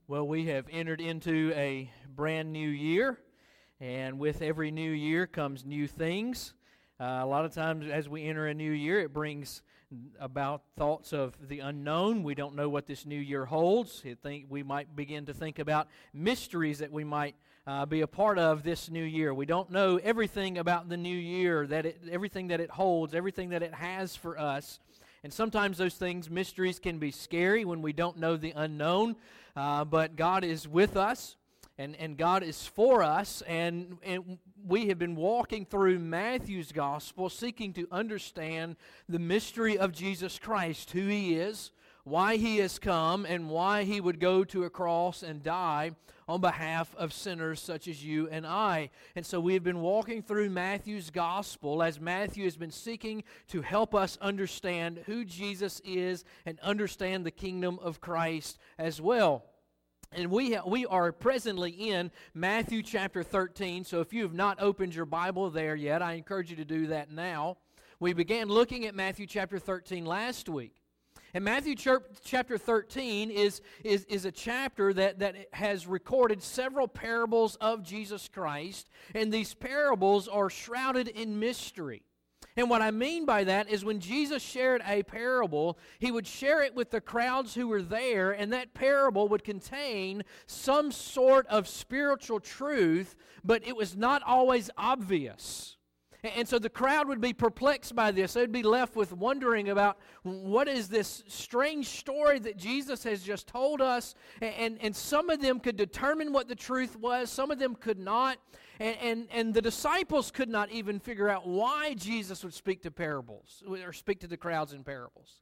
Well, we have entered into a brand new year, and with every new year comes new things. A lot of times as we enter a new year, it brings about thoughts of the unknown. We don't know what this new year holds. We might begin to think about mysteries that we might be a part of this new year. We don't know everything about the new year, everything that it holds, everything that it has for us. And sometimes those things, mysteries, can be scary when we don't know the unknown. But God is with us, and God is for us. And we have been walking through Matthew's gospel, seeking to understand the mystery of Jesus Christ, who He is, why He has come, and why He would go to a cross and die on behalf of sinners such as you and I. And so we have been walking through Matthew's gospel as Matthew has been seeking to help us understand who Jesus is and understand the kingdom of Christ as well. And we are presently in Matthew chapter 13, so if you have not opened your Bible there yet, I encourage you to do that now. We began looking at Matthew chapter 13 last week. And Matthew chapter 13 is a chapter that has recorded several parables of Jesus Christ, and these parables are shrouded in mystery. And what I mean by that is when Jesus shared a parable, He would share it with the crowds who were there, and that parable would contain some sort of spiritual truth, but it was not always obvious. And so the crowd would be perplexed by this. They'd be left with wondering about what is this strange story that Jesus has just told us. And some of them could determine what the truth was. Some of them could not. And the disciples could not even figure out why Jesus would speak to parables or speak to the crowds in parables.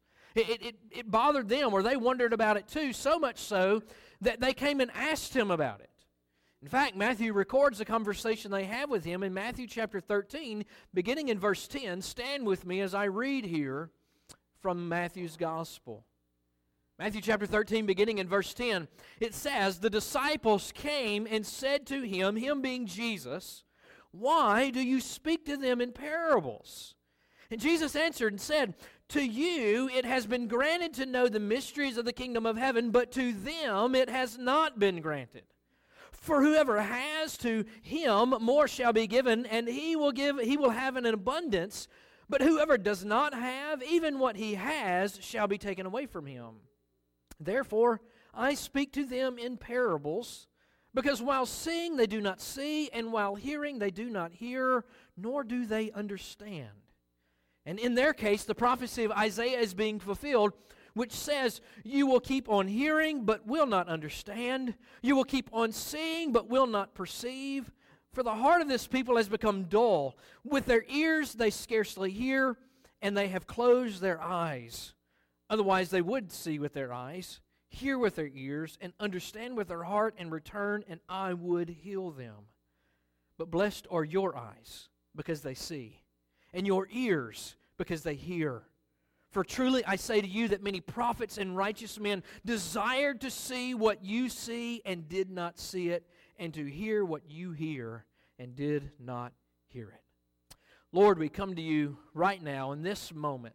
It bothered them, or they wondered about it too, so much so that they came and asked Him about it. In fact, Matthew records the conversation they have with Him in Matthew chapter 13, beginning in verse 10. Stand with me as I read here from Matthew's Gospel. Matthew chapter 13, beginning in verse 10, it says, "The disciples came and said to Him," Him being Jesus, "Why do you speak to them in parables?" And Jesus answered and said, "To you it has been granted to know the mysteries of the kingdom of heaven, but to them it has not been granted. For whoever has, to him more shall be given, and he will have in abundance. But whoever does not have, even what he has shall be taken away from him. Therefore I speak to them in parables, because while seeing they do not see, and while hearing they do not hear, nor do they understand." And in their case, the prophecy of Isaiah is being fulfilled, which says, "You will keep on hearing, but will not understand. You will keep on seeing, but will not perceive. For the heart of this people has become dull. With their ears they scarcely hear, and they have closed their eyes. Otherwise they would see with their eyes, hear with their ears, and understand with their heart, and return, and I would heal them. But blessed are your eyes, because they see, and your ears, because they hear. For truly I say to you that many prophets and righteous men desired to see what you see and did not see it, and to hear what you hear and did not hear it." Lord, we come to you right now in this moment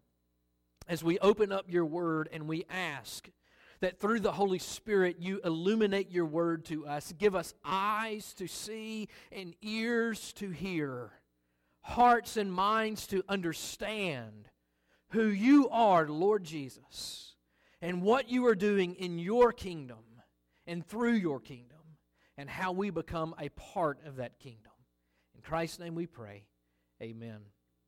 as we open up your word, and we ask that through the Holy Spirit you illuminate your word to us. Give us eyes to see and ears to hear, hearts and minds to understand who you are, Lord Jesus, and what you are doing in your kingdom and through your kingdom, and how we become a part of that kingdom. In Christ's name we pray, amen.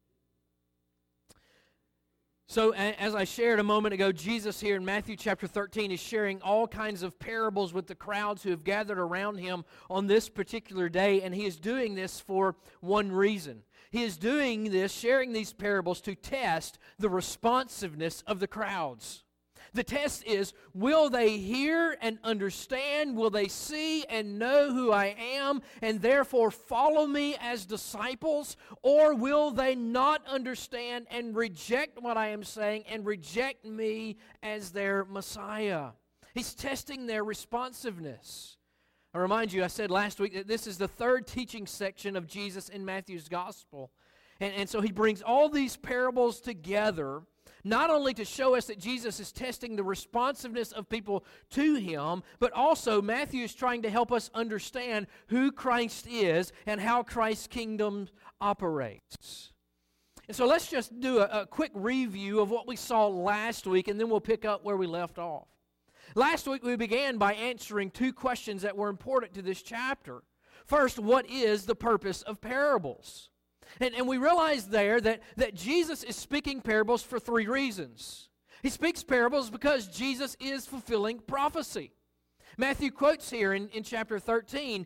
So as I shared a moment ago, Jesus here in Matthew chapter 13 is sharing all kinds of parables with the crowds who have gathered around Him on this particular day, and He is doing this for one reason. He is doing this, sharing these parables, to test the responsiveness of the crowds. The test is, will they hear and understand? Will they see and know who I am and therefore follow me as disciples? Or will they not understand and reject what I am saying and reject me as their Messiah? He's testing their responsiveness. I remind you, I said last week that this is the third teaching section of Jesus in Matthew's gospel. And so He brings all these parables together not only to show us that Jesus is testing the responsiveness of people to Him, but also Matthew is trying to help us understand who Christ is and how Christ's kingdom operates. And so let's just do a quick review of what we saw last week, and then we'll pick up where we left off. Last week we began by answering two questions that were important to this chapter. First, what is the purpose of parables? And we realized there that Jesus is speaking parables for three reasons. He speaks parables because Jesus is fulfilling prophecy. Matthew quotes here in chapter 13,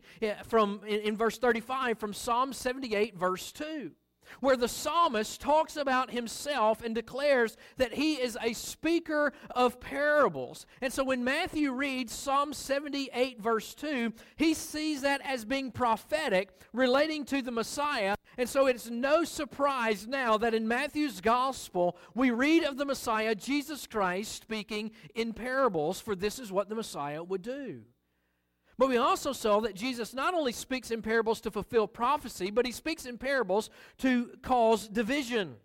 in verse 35, from Psalm 78, verse 2. Where the psalmist talks about himself and declares that he is a speaker of parables. And so when Matthew reads Psalm 78 verse 2, he sees that as being prophetic, relating to the Messiah. And so it's no surprise now that in Matthew's gospel, we read of the Messiah, Jesus Christ, speaking in parables, for this is what the Messiah would do. But we also saw that Jesus not only speaks in parables to fulfill prophecy, but He speaks in parables to cause division.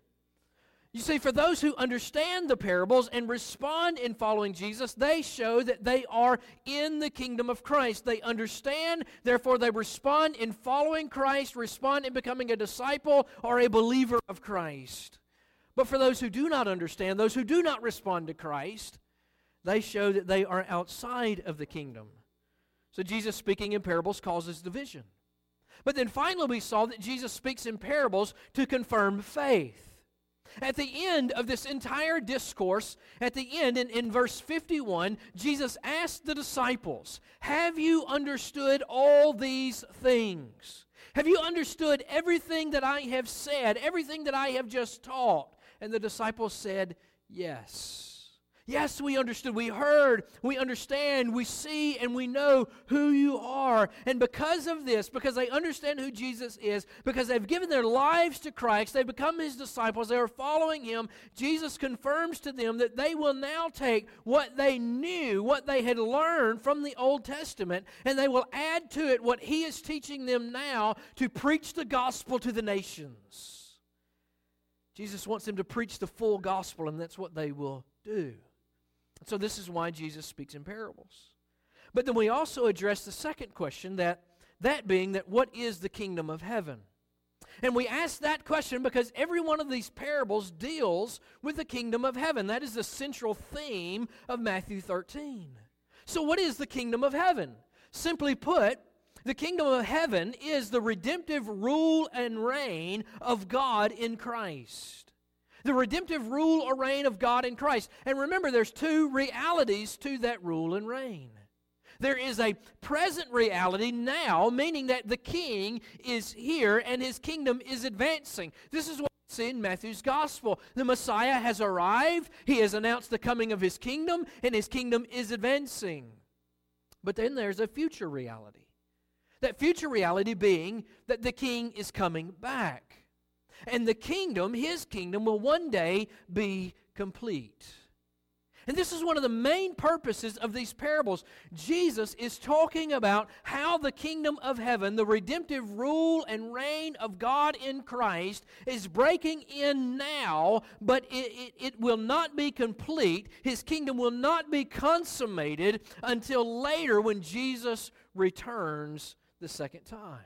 You see, for those who understand the parables and respond in following Jesus, they show that they are in the kingdom of Christ. They understand, therefore they respond in following Christ, respond in becoming a disciple or a believer of Christ. But for those who do not understand, those who do not respond to Christ, they show that they are outside of the kingdom. So Jesus speaking in parables causes division. But then finally we saw that Jesus speaks in parables to confirm faith. At the end of this entire discourse, at the end in verse 51, Jesus asked the disciples, "Have you understood all these things? Have you understood everything that I have said, everything that I have just taught?" And the disciples said, "Yes. Yes, we understood, we heard, we understand, we see, and we know who you are." And because of this, because they understand who Jesus is, because they've given their lives to Christ, they've become His disciples, they are following Him, Jesus confirms to them that they will now take what they knew, what they had learned from the Old Testament, and they will add to it what He is teaching them now to preach the gospel to the nations. Jesus wants them to preach the full gospel, and that's what they will do. So this is why Jesus speaks in parables. But then we also address the second question, that being that what is the kingdom of heaven? And we ask that question because every one of these parables deals with the kingdom of heaven. That is the central theme of Matthew 13. So what is the kingdom of heaven? Simply put, the kingdom of heaven is the redemptive rule and reign of God in Christ. The redemptive rule or reign of God in Christ. And remember, there's two realities to that rule and reign. There is a present reality now, meaning that the king is here and his kingdom is advancing. This is what we see in Matthew's gospel. The Messiah has arrived, he has announced the coming of his kingdom, and his kingdom is advancing. But then there's a future reality. That future reality being that the king is coming back. And the kingdom, his kingdom, will one day be complete. And this is one of the main purposes of these parables. Jesus is talking about how the kingdom of heaven, the redemptive rule and reign of God in Christ, is breaking in now, but it will not be complete. His kingdom will not be consummated until later when Jesus returns the second time.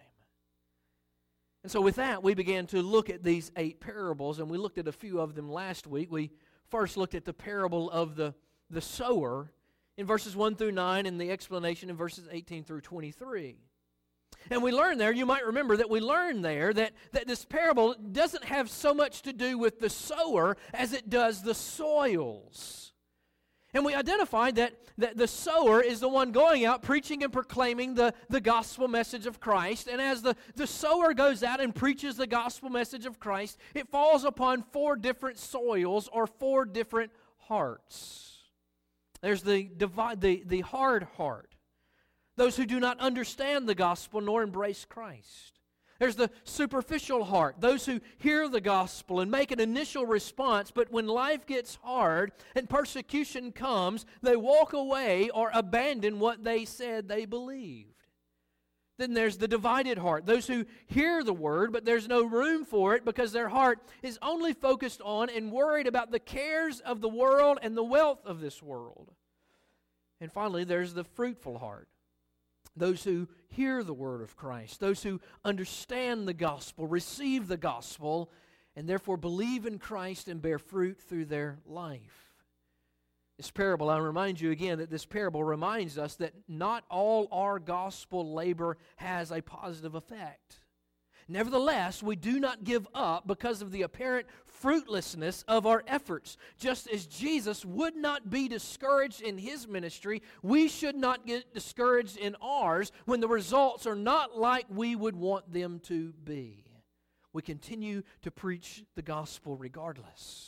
And so with that, we began to look at these 8 parables, and we looked at a few of them last week. We first looked at the parable of the sower in verses 1 through 9 and the explanation in verses 18 through 23. And we learned there, you might remember that we learned there that this parable doesn't have so much to do with the sower as it does the soils. And we identified that the sower is the one going out preaching and proclaiming the gospel message of Christ. And as the sower goes out and preaches the gospel message of Christ, it falls upon 4 different soils or 4 different hearts. There's the hard heart, those who do not understand the gospel nor embrace Christ. There's the superficial heart, those who hear the gospel and make an initial response, but when life gets hard and persecution comes, they walk away or abandon what they said they believed. Then there's the divided heart, those who hear the word, but there's no room for it because their heart is only focused on and worried about the cares of the world and the wealth of this world. And finally, there's the fruitful heart, those who hear the word of Christ, those who understand the gospel, receive the gospel, and therefore believe in Christ and bear fruit through their life. This parable, I remind you again that this parable reminds us that not all our gospel labor has a positive effect. Nevertheless, we do not give up because of the apparent fruitlessness of our efforts. Just as Jesus would not be discouraged in His ministry, we should not get discouraged in ours when the results are not like we would want them to be. We continue to preach the gospel regardless.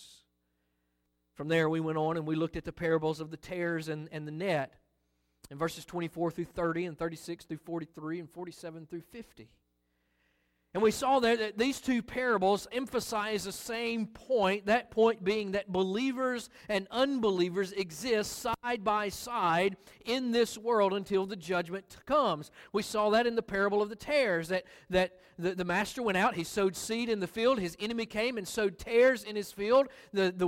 From there, we went on and we looked at the parables of the tares and the net in verses 24 through 30 and 36 through 43 and 47 through 50. And we saw there that these two parables emphasize the same point, that point being that believers and unbelievers exist side by side in this world until the judgment comes. We saw that in the parable of the tares, that the master went out, he sowed seed in the field, his enemy came and sowed tares in his field. The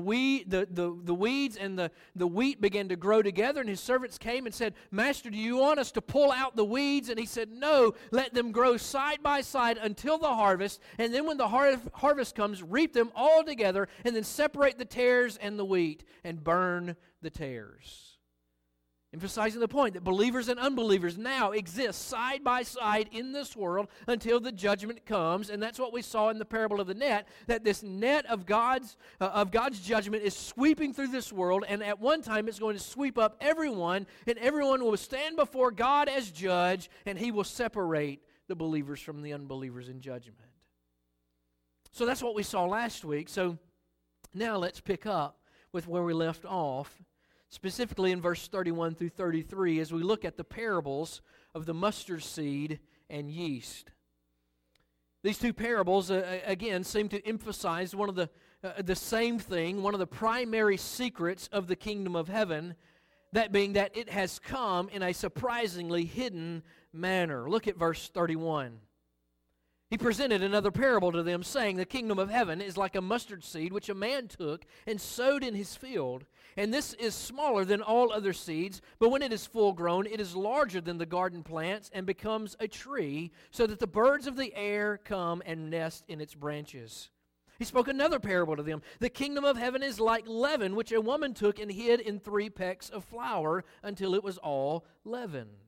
weeds and the wheat began to grow together, and his servants came and said, "Master, do you want us to pull out the weeds?" And he said, "No, let them grow side by side until the harvest, and then when the harvest comes, reap them all together, and then separate the tares and the wheat, and burn the tares." Emphasizing the point that believers and unbelievers now exist side by side in this world until the judgment comes, and that's what we saw in the parable of the net, that this net of God's judgment is sweeping through this world, and at one time it's going to sweep up everyone, and everyone will stand before God as judge, and He will separate the believers from the unbelievers in judgment. So that's what we saw last week. So now let's pick up with where we left off, specifically in verse 31 through 33, as we look at the parables of the mustard seed and yeast. These two parables, again, seem to emphasize one of the same thing, one of the primary secrets of the kingdom of heaven, that being that it has come in a surprisingly hidden manner. Look at verse 31. He presented another parable to them, saying, "The kingdom of heaven is like a mustard seed which a man took and sowed in his field. And this is smaller than all other seeds, but when it is full grown, it is larger than the garden plants and becomes a tree, so that the birds of the air come and nest in its branches." He spoke another parable to them. "The kingdom of heaven is like leaven, which a woman took and hid in 3 pecks of flour until it was all leavened."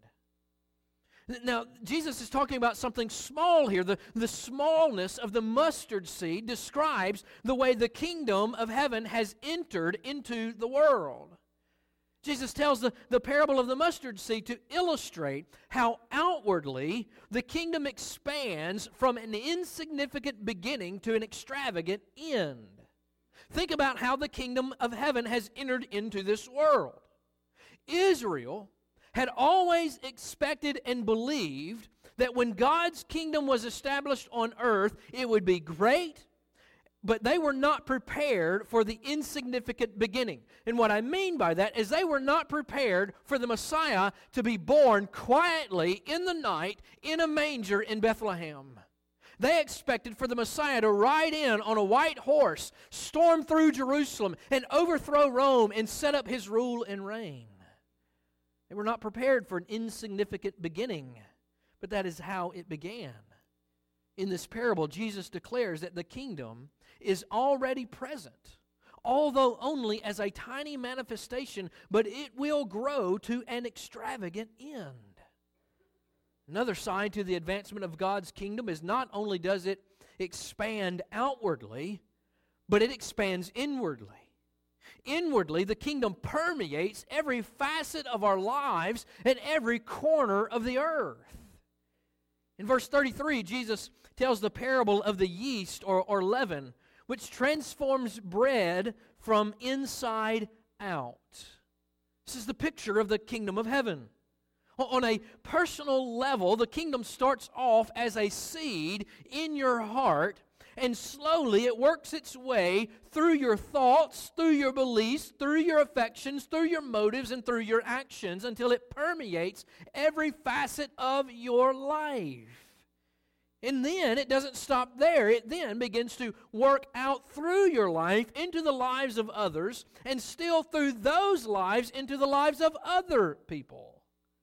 Now, Jesus is talking about something small here. The smallness of the mustard seed describes the way the kingdom of heaven has entered into the world. Jesus tells the parable of the mustard seed to illustrate how outwardly the kingdom expands from an insignificant beginning to an extravagant end. Think about how the kingdom of heaven has entered into this world. Israel had always expected and believed that when God's kingdom was established on earth, it would be great, but they were not prepared for the insignificant beginning. And what I mean by that is they were not prepared for the Messiah to be born quietly in the night in a manger in Bethlehem. They expected for the Messiah to ride in on a white horse, storm through Jerusalem, and overthrow Rome and set up His rule and reign. They were not prepared for an insignificant beginning, but that is how it began. In this parable, Jesus declares that the kingdom is already present, although only as a tiny manifestation, but it will grow to an extravagant end. Another sign to the advancement of God's kingdom is not only does it expand outwardly, but it expands inwardly. Inwardly, the kingdom permeates every facet of our lives and every corner of the earth. In verse 33, Jesus tells the parable of the yeast or leaven, which transforms bread from inside out. This is the picture of the kingdom of heaven. On a personal level, the kingdom starts off as a seed in your heart, and slowly it works its way through your thoughts, through your beliefs, through your affections, through your motives, and through your actions until it permeates every facet of your life. And then it doesn't stop there. It then begins to work out through your life into the lives of others, and still through those lives into the lives of other people.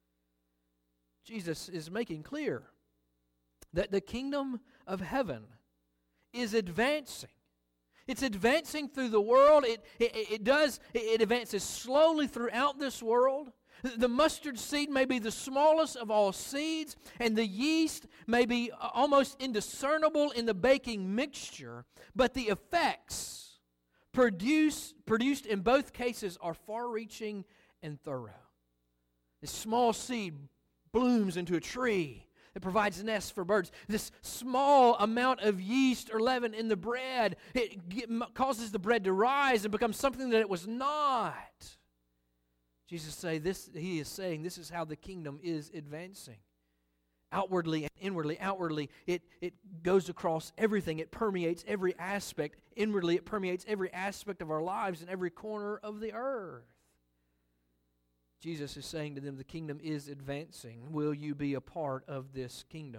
Jesus is making clear that the kingdom of heaven is advancing. It's advancing through the world. It advances slowly throughout this world. The mustard seed may be the smallest of all seeds, and the yeast may be almost indiscernible in the baking mixture, but the effects produced in both cases are far-reaching and thorough. This small seed blooms into a tree. It provides nests for birds. This small amount of yeast or leaven in the bread, it causes the bread to rise and become something that it was not. He is saying this is how the kingdom is advancing. Outwardly and inwardly. Outwardly, it goes across everything. It permeates every aspect. Inwardly, it permeates every aspect of our lives in every corner of the earth. Jesus is saying to them, the kingdom is advancing. Will you be a part of this kingdom?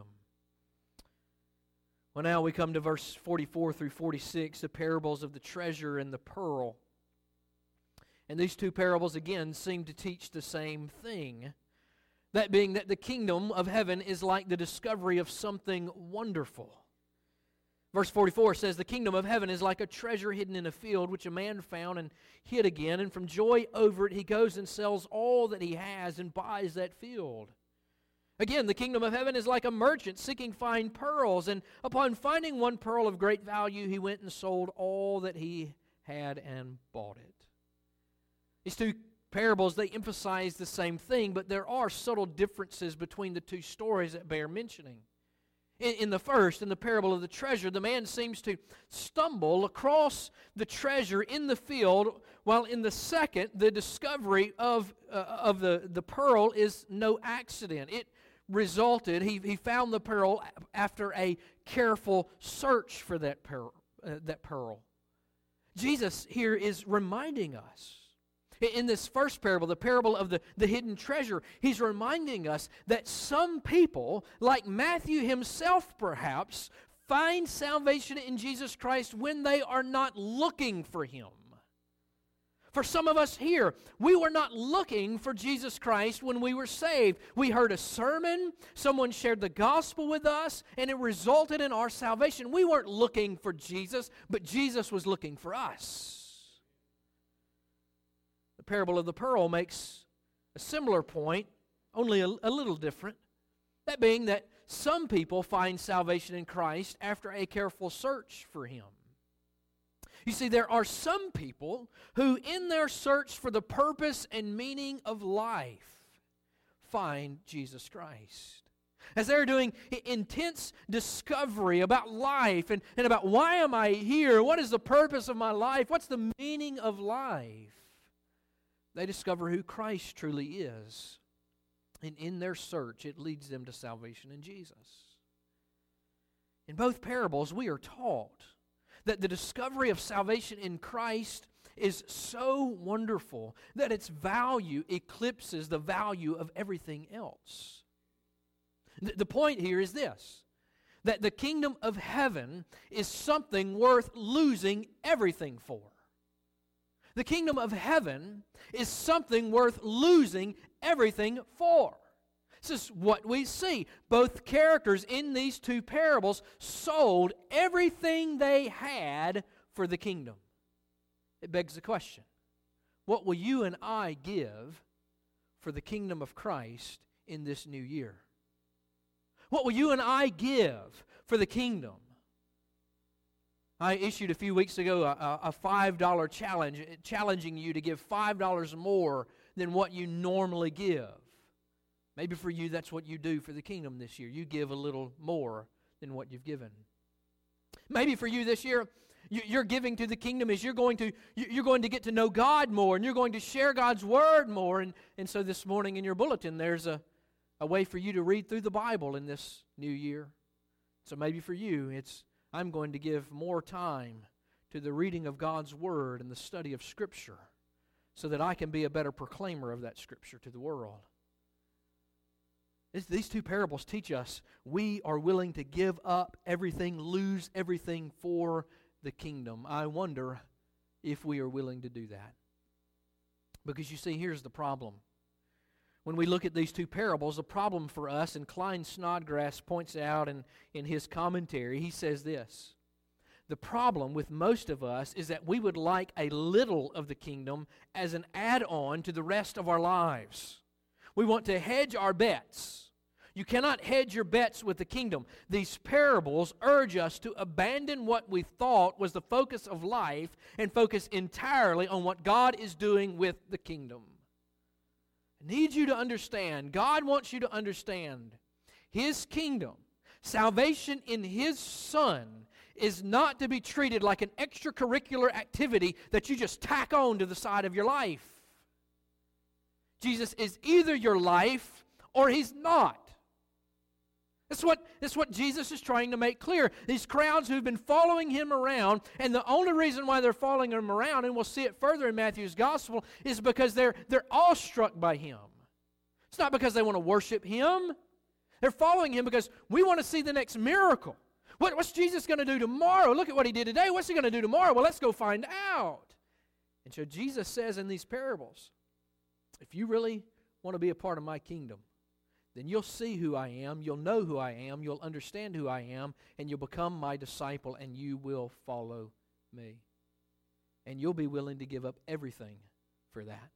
Well, now we come to verse 44 through 46, the parables of the treasure and the pearl. And these two parables, again, seem to teach the same thing. That being that the kingdom of heaven is like the discovery of something wonderful. Verse 44 says, the kingdom of heaven is like a treasure hidden in a field, which a man found and hid again. And from joy over it, he goes and sells all that he has and buys that field. Again, the kingdom of heaven is like a merchant seeking fine pearls. And upon finding one pearl of great value, he went and sold all that he had and bought it. These two parables, they emphasize the same thing, but there are subtle differences between the two stories that bear mentioning. In the first, in the parable of the treasure, the man seems to stumble across the treasure in the field, while in the second, the discovery of the pearl is no accident. It resulted, he found the pearl after a careful search for that pearl. Jesus here is reminding us, in this first parable, the parable of the hidden treasure, he's reminding us that some people, like Matthew himself perhaps, find salvation in Jesus Christ when they are not looking for Him. For some of us here, we were not looking for Jesus Christ when we were saved. We heard a sermon, someone shared the gospel with us, and it resulted in our salvation. We weren't looking for Jesus, but Jesus was looking for us. The parable of the pearl makes a similar point, only a little different. That being that some people find salvation in Christ after a careful search for Him. You see, there are some people who, in their search for the purpose and meaning of life, find Jesus Christ. As they're doing intense discovery about life and about why am I here? What is the purpose of my life? What's the meaning of life? They discover who Christ truly is. And in their search, it leads them to salvation in Jesus. In both parables, we are taught that the discovery of salvation in Christ is so wonderful that its value eclipses the value of everything else. The point here is this, that the kingdom of heaven is something worth losing everything for. The kingdom of heaven is something worth losing everything for. This is what we see. Both characters in these two parables sold everything they had for the kingdom. It begs the question, what will you and I give for the kingdom of Christ in this new year? What will you and I give for the kingdom? I issued a few weeks ago a $5 challenge, challenging you to give $5 more than what you normally give. Maybe for you that's what you do for the kingdom this year. You give a little more than what you've given. Maybe for you this year, you're giving to the kingdom is you're going to get to know God more, and you're going to share God's Word more. And so this morning in your bulletin there's a way for you to read through the Bible in this new year. So maybe for you I'm going to give more time to the reading of God's Word and the study of Scripture so that I can be a better proclaimer of that Scripture to the world. These two parables teach us we are willing to give up everything, lose everything for the kingdom. I wonder if we are willing to do that. Because you see, here's the problem. When we look at these two parables, the problem for us, and Klein Snodgrass points out in his commentary, he says this: the problem with most of us is that we would like a little of the kingdom as an add-on to the rest of our lives. We want to hedge our bets. You cannot hedge your bets with the kingdom. These parables urge us to abandon what we thought was the focus of life and focus entirely on what God is doing with the kingdom. I need you to understand, God wants you to understand, His kingdom, salvation in His Son, is not to be treated like an extracurricular activity that you just tack on to the side of your life. Jesus is either your life or He's not. That's what Jesus is trying to make clear. These crowds who've been following Him around, and the only reason why they're following Him around, and we'll see it further in Matthew's Gospel, is because they're awestruck by Him. It's not because they want to worship Him. They're following Him because we want to see the next miracle. What's Jesus going to do tomorrow? Look at what He did today. What's He going to do tomorrow? Well, let's go find out. And so Jesus says in these parables, if you really want to be a part of my kingdom, then you'll see who I am, you'll know who I am, you'll understand who I am, and you'll become my disciple, and you will follow me. And you'll be willing to give up everything for that.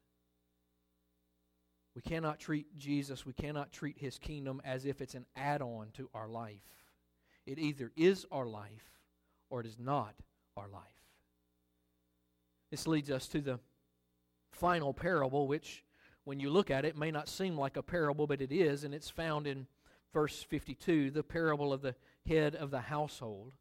We cannot treat Jesus, we cannot treat His kingdom as if it's an add-on to our life. It either is our life or it is not our life. This leads us to the final parable, which, when you look at it, may not seem like a parable, but it is, and it's found in verse 52, the parable of the head of the household.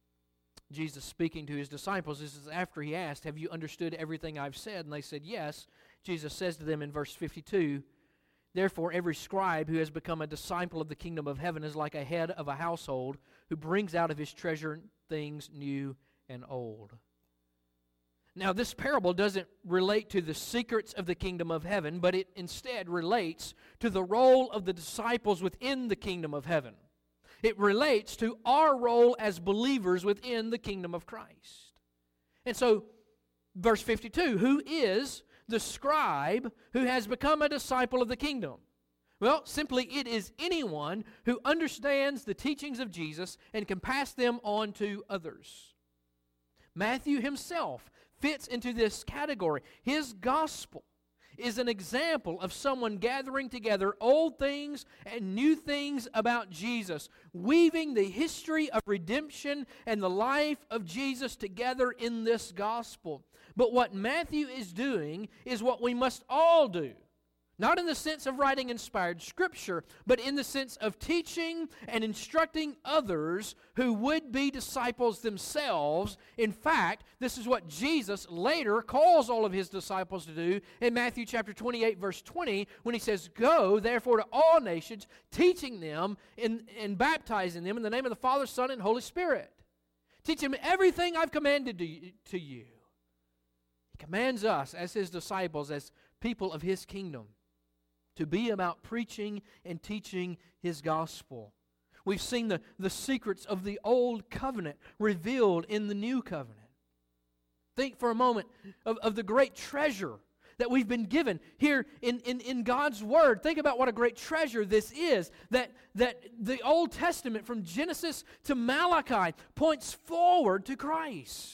Jesus speaking to His disciples, this is after He asked, have you understood everything I've said? And they said, yes. Jesus says to them in verse 52, therefore every scribe who has become a disciple of the kingdom of heaven is like a head of a household who brings out of his treasure things new and old. Now, this parable doesn't relate to the secrets of the kingdom of heaven, but it instead relates to the role of the disciples within the kingdom of heaven. It relates to our role as believers within the kingdom of Christ. And so, verse 52, who is the scribe who has become a disciple of the kingdom? Well, simply it is anyone who understands the teachings of Jesus and can pass them on to others. Matthew himself fits into this category. His gospel is an example of someone gathering together old things and new things about Jesus, weaving the history of redemption and the life of Jesus together in this gospel. But what Matthew is doing is what we must all do. Not in the sense of writing inspired scripture, but in the sense of teaching and instructing others who would be disciples themselves. In fact, this is what Jesus later calls all of His disciples to do in Matthew chapter 28, verse 20, when He says, go, therefore, to all nations, teaching them and baptizing them in the name of the Father, Son, and Holy Spirit. Teach them everything I've commanded to you. He commands us as His disciples, as people of His kingdom, to be about preaching and teaching His gospel. We've seen the secrets of the old covenant revealed in the new covenant. Think for a moment of the great treasure that we've been given here in God's Word. Think about what a great treasure this is, that the Old Testament from Genesis to Malachi points forward to Christ.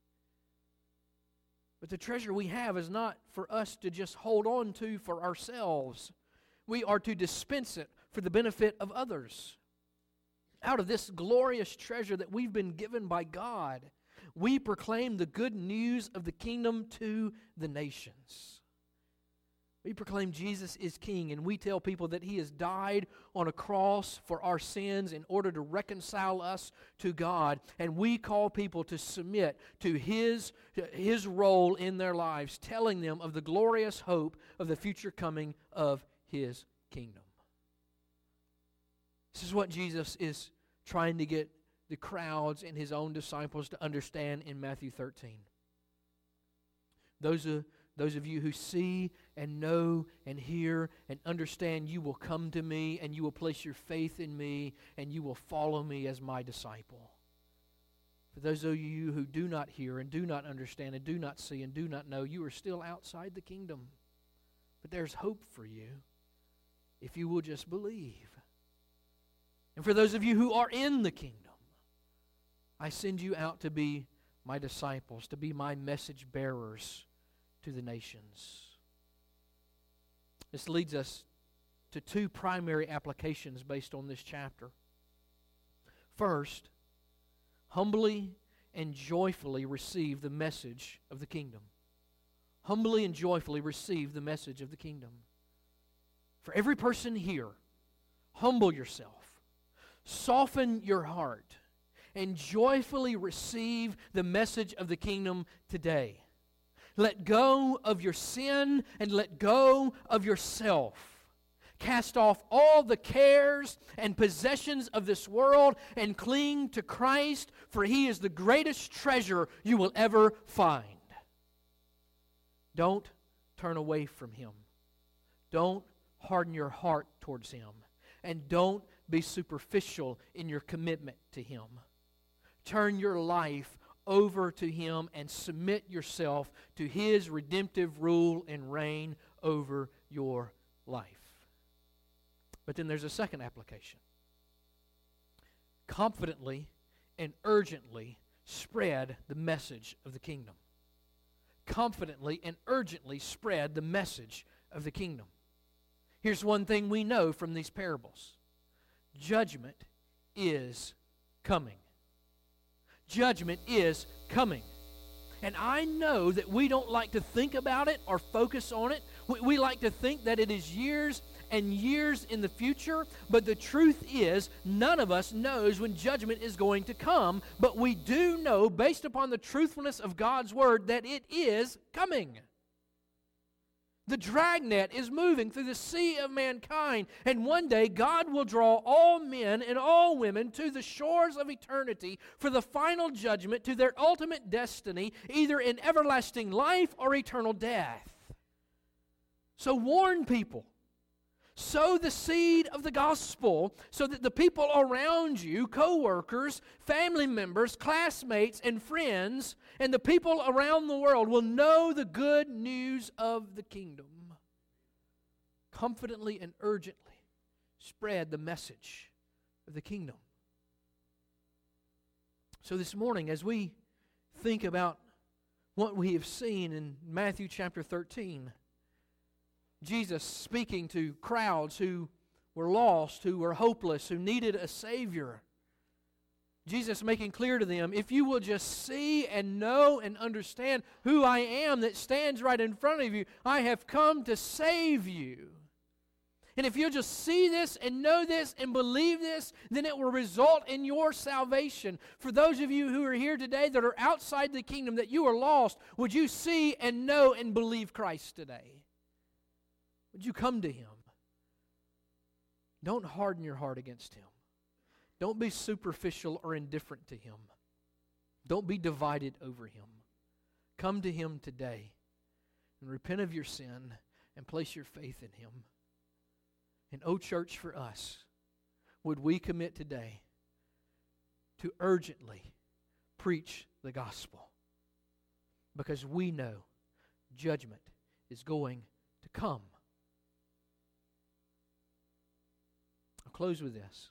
But the treasure we have is not for us to just hold on to for ourselves. We are to dispense it for the benefit of others. Out of this glorious treasure that we've been given by God, we proclaim the good news of the kingdom to the nations. We proclaim Jesus is King, and we tell people that He has died on a cross for our sins in order to reconcile us to God. And we call people to submit to His role in their lives, telling them of the glorious hope of the future coming of His kingdom. This is what Jesus is trying to get the crowds and his own disciples to understand in Matthew 13. Those of you who see and know and hear and understand, you will come to me and you will place your faith in me and you will follow me as my disciple. For those of you who do not hear and do not understand and do not see and do not know, you are still outside the kingdom. But there's hope for you if you will just believe. And for those of you who are in the kingdom, I send you out to be my disciples, to be my message bearers to the nations. This leads us to two primary applications based on this chapter. First, humbly and joyfully receive the message of the kingdom. Humbly and joyfully receive the message of the kingdom. For every person here, humble yourself, soften your heart, and joyfully receive the message of the kingdom today. Let go of your sin and let go of yourself. Cast off all the cares and possessions of this world and cling to Christ, for He is the greatest treasure you will ever find. Don't turn away from Him. Don't harden your heart towards Him. And don't be superficial in your commitment to Him. Turn your life over to Him and submit yourself to His redemptive rule and reign over your life. But then there's a second application. Confidently and urgently spread the message of the kingdom. Confidently and urgently spread the message of the kingdom. Here's one thing we know from these parables. Judgment is coming. Judgment is coming. And I know that we don't like to think about it or focus on it. We like to think that it is years and years in the future, but the truth is none of us knows when judgment is going to come, but we do know, based upon the truthfulness of God's Word, that it is coming. The dragnet is moving through the sea of mankind, and one day God will draw all men and all women to the shores of eternity for the final judgment to their ultimate destiny, either in everlasting life or eternal death. So warn people. Sow the seed of the gospel so that the people around you, co-workers, family members, classmates, and friends, and the people around the world will know the good news of the kingdom. Confidently and urgently spread the message of the kingdom. So this morning, as we think about what we have seen in Matthew chapter 13, Jesus speaking to crowds who were lost, who were hopeless, who needed a Savior. Jesus making clear to them, if you will just see and know and understand who I am that stands right in front of you, I have come to save you. And if you'll just see this and know this and believe this, then it will result in your salvation. For those of you who are here today that are outside the kingdom, that you are lost, would you see and know and believe Christ today? Would you come to Him? Don't harden your heart against Him. Don't be superficial or indifferent to Him. Don't be divided over Him. Come to Him today and repent of your sin and place your faith in Him. And oh, church, for us, would we commit today to urgently preach the gospel? Because we know judgment is going to come. Close with this.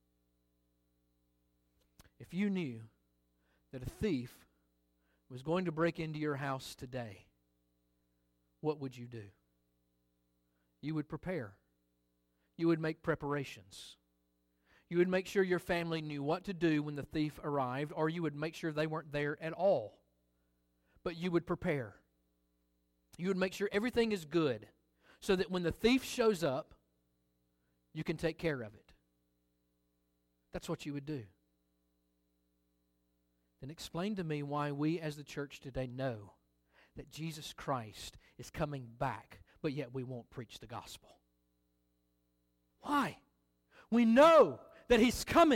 If you knew that a thief was going to break into your house today, what would you do? You would prepare. You would make preparations. You would make sure your family knew what to do when the thief arrived, or you would make sure they weren't there at all. But you would prepare. You would make sure everything is good so that when the thief shows up, you can take care of it. That's what you would do. Then explain to me why we as the church today know that Jesus Christ is coming back, but yet we won't preach the gospel. Why? We know that He's coming,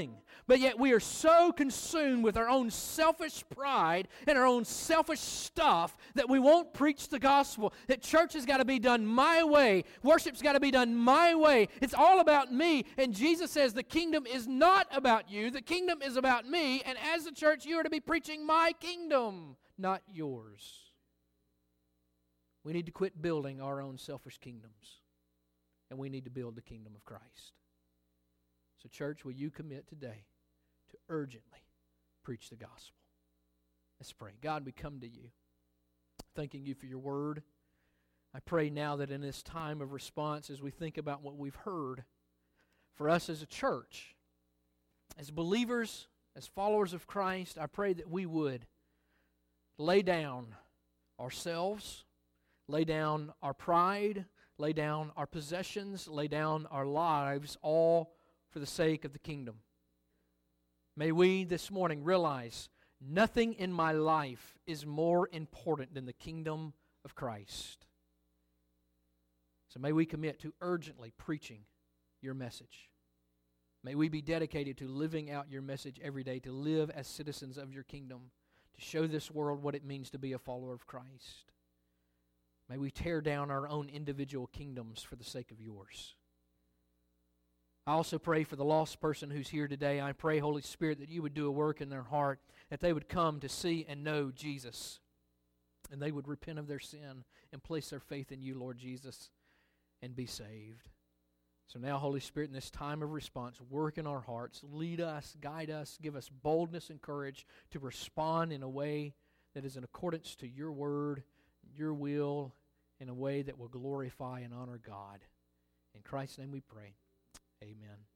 But yet we are so consumed with our own selfish pride and our own selfish stuff that we won't preach the gospel. That church has got to be done my way. Worship's got to be done my way. It's all about me. And Jesus says the kingdom is not about you. The kingdom is about me. And as a church, you are to be preaching my kingdom, not yours. We need to quit building our own selfish kingdoms. And we need to build the kingdom of Christ. So church, will you commit today to urgently preach the gospel? Let's pray. God, we come to you, thanking you for your word. I pray now that in this time of response, as we think about what we've heard, for us as a church, as believers, as followers of Christ, I pray that we would lay down ourselves, lay down our pride, lay down our possessions, lay down our lives, all for the sake of the kingdom. May we this morning realize nothing in my life is more important than the kingdom of Christ. So may we commit to urgently preaching your message. May we be dedicated to living out your message every day, to live as citizens of your kingdom, to show this world what it means to be a follower of Christ. May we tear down our own individual kingdoms for the sake of yours. I also pray for the lost person who's here today. I pray, Holy Spirit, that you would do a work in their heart, that they would come to see and know Jesus, and they would repent of their sin and place their faith in you, Lord Jesus, and be saved. So now, Holy Spirit, in this time of response, work in our hearts, lead us, guide us, give us boldness and courage to respond in a way that is in accordance to your word, your will, in a way that will glorify and honor God. In Christ's name we pray. Amen.